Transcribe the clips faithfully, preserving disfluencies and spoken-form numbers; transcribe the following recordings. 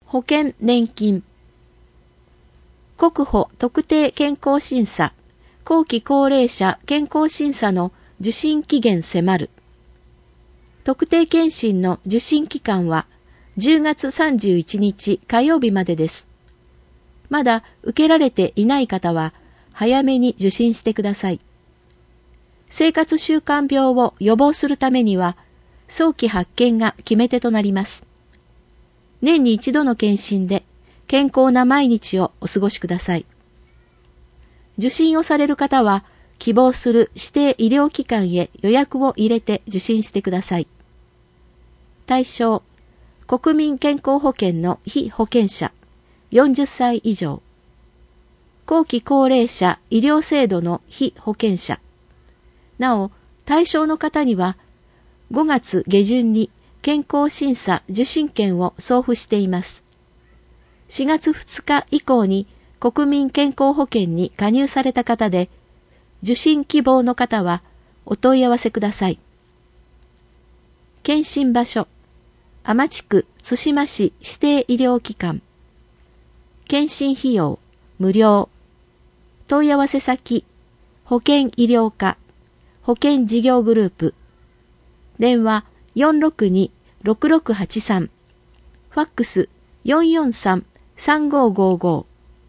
保険年金。国保特定健康審査、後期高齢者健康審査の受診期限迫る。特定健診の受診期間はじゅうがつさんじゅういちにち火曜日までです。まだ受けられていない方は早めに受診してください。生活習慣病を予防するためには早期発見が決め手となります。年に一度の検診で健康な毎日をお過ごしください。受診をされる方は希望する指定医療機関へ予約を入れて受診してください。対象、国民健康保険の被保険者、よんじゅっさい以上。後期高齢者医療制度の被保険者。なお、対象の方にはごがつげじゅんに健康審査受診券を送付しています。しがつふつか以降に国民健康保険に加入された方で、受診希望の方はお問い合わせください。検診場所、足立区津島市指定医療機関。検診費用、無料。問い合わせ先、保険医療課、保険事業グループ。電話 よんろくに ろくろくはちさん。ファックス よんよんさん さんごごご。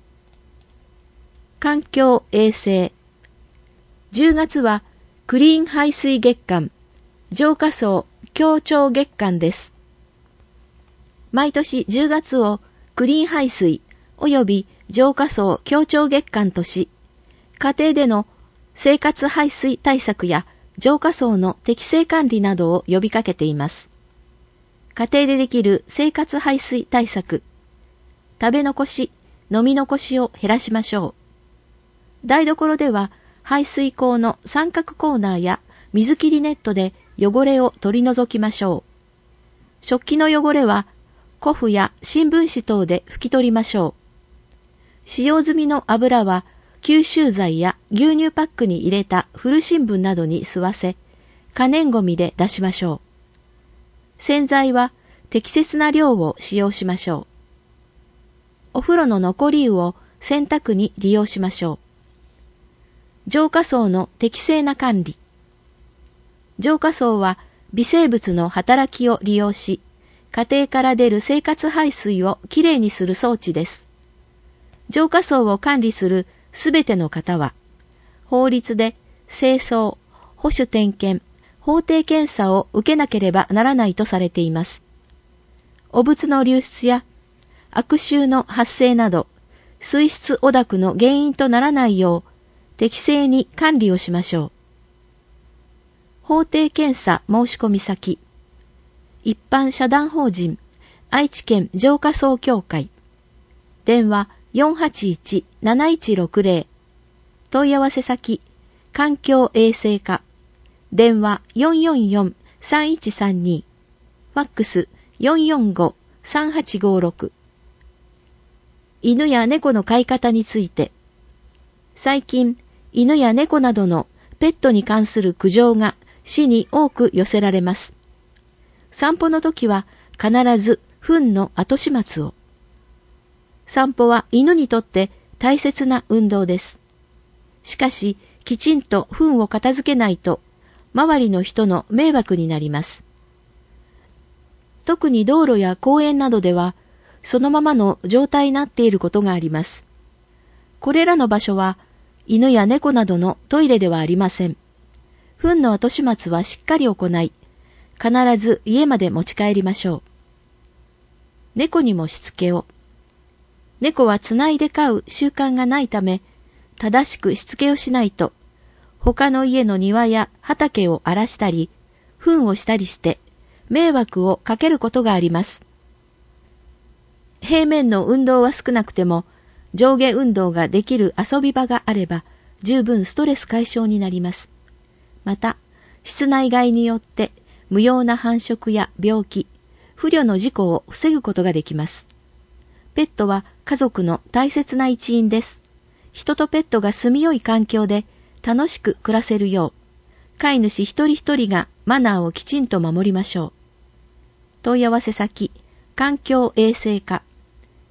環境衛生。じゅうがつはクリーン排水月間、浄化層協調月間です。毎年じゅうがつをクリーン排水及び浄化層協調月間とし、家庭での生活排水対策や浄化層の適正管理などを呼びかけています。家庭でできる生活排水対策、食べ残し、飲み残しを減らしましょう。台所では排水口の三角コーナーや水切りネットで汚れを取り除きましょう。食器の汚れは古布や新聞紙等で拭き取りましょう。使用済みの油は吸収剤や牛乳パックに入れた古新聞などに吸わせ、可燃ごみで出しましょう。洗剤は適切な量を使用しましょう。お風呂の残り湯を洗濯に利用しましょう。浄化層の適正な管理。浄化層は微生物の働きを利用し、家庭から出る生活排水をきれいにする装置です。浄化層を管理するすべての方は、法律で清掃、保守点検、法定検査を受けなければならないとされています。汚物の流出や悪臭の発生など、水質汚濁の原因とならないよう、適正に管理をしましょう。法定検査申込先、一般社団法人愛知県浄化層協会。電話 よんはちいち なないちろくぜろ。問い合わせ先、環境衛生課。電話 よんよんよん さんいちさんに。ファックス よんよんご さんはちごろく。犬や猫の飼い方について。最近、犬や猫などのペットに関する苦情が市に多く寄せられます。散歩の時は必ず糞の後始末を。散歩は犬にとって大切な運動です。しかし、きちんと糞を片付けないと、周りの人の迷惑になります。特に道路や公園などでは、そのままの状態になっていることがあります。これらの場所は、犬や猫などのトイレではありません。糞の後始末はしっかり行い、必ず家まで持ち帰りましょう。猫にもしつけを。猫はつないで飼う習慣がないため、正しくしつけをしないと、他の家の庭や畑を荒らしたり、糞をしたりして、迷惑をかけることがあります。平面の運動は少なくても、上下運動ができる遊び場があれば、十分ストレス解消になります。また、室内外によって無用な繁殖や病気、不慮の事故を防ぐことができます。ペットは家族の大切な一員です。人とペットが住みよい環境で楽しく暮らせるよう、飼い主一人一人がマナーをきちんと守りましょう。問い合わせ先、環境衛生課。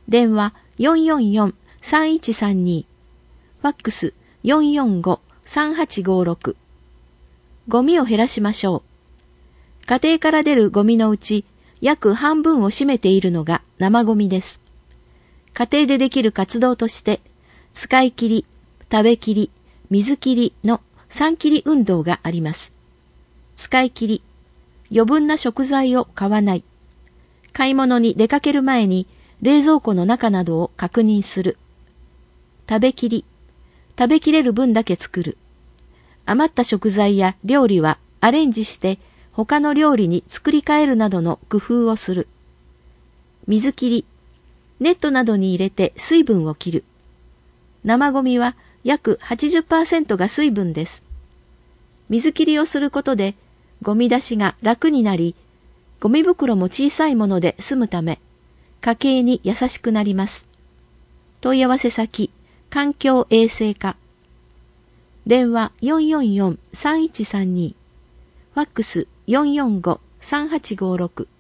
電話 よんよんよんさんいちさんに、ファックス よんよんごさんはちごろく。ゴミを減らしましょう。家庭から出るゴミのうち約半分を占めているのが生ゴミです。家庭でできる活動として、使い切り、食べきり、水切りのさん切り運動があります。使い切り、余分な食材を買わない。買い物に出かける前に冷蔵庫の中などを確認する。食べきり、食べきれる分だけ作る。余った食材や料理はアレンジして他の料理に作り変えるなどの工夫をする。水切り、ネットなどに入れて水分を切る。生ゴミは約 はちじゅっパーセント が水分です。水切りをすることでゴミ出しが楽になり、ゴミ袋も小さいもので済むため、家計に優しくなります。問い合わせ先、環境衛生課。電話 よんよんよんさんいちさんに、ファックス よんよんごさんはちごろく。